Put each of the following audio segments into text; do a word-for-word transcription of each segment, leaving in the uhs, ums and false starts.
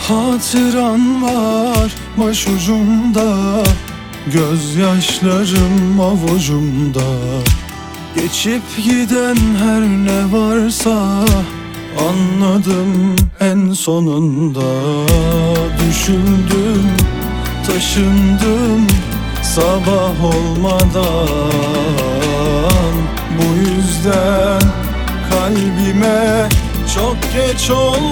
Hatıran var başucumda, gözyaşlarım avucumda. Geçip giden her ne varsa anladım en sonunda. Düşündüm, taşındım sabah olmadan. Bu yüzden kalbime çok geç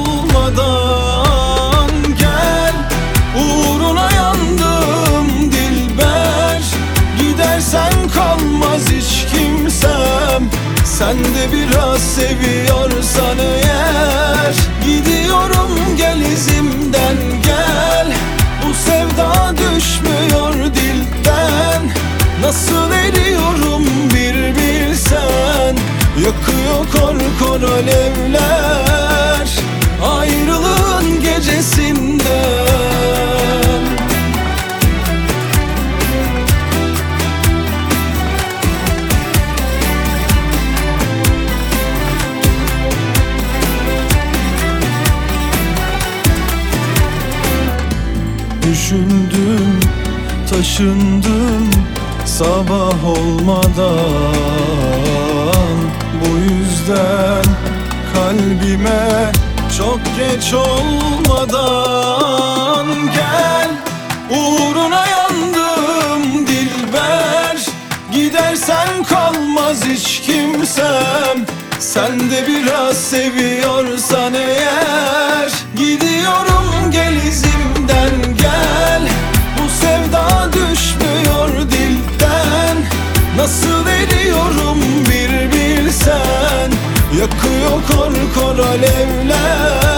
olmadan gel. Uğruna yandım dilber, gidersen kalmaz hiç kimsem. Sen de biraz seviyorsan eğer, gidiyorum gel izimden gel. Bu sevda düşmüyor dilden, nasıl eriyorum bir bilsen. Yakıyor kor kor alevler ayrılığın gecesinden. Düşündüm, taşındım sabah olmadan. Bu yüzden kalbime çok geç olmadan gel. Uğruna yandım dilber, gidersen kalmaz hiç kimsem. Sen de biraz seviyorsan eğer, gidiyorum gel izimden gel. Bu sevda düşmüyor dilden, nasıl eriyorum bir bilsen. Yakıyor kor kor alevler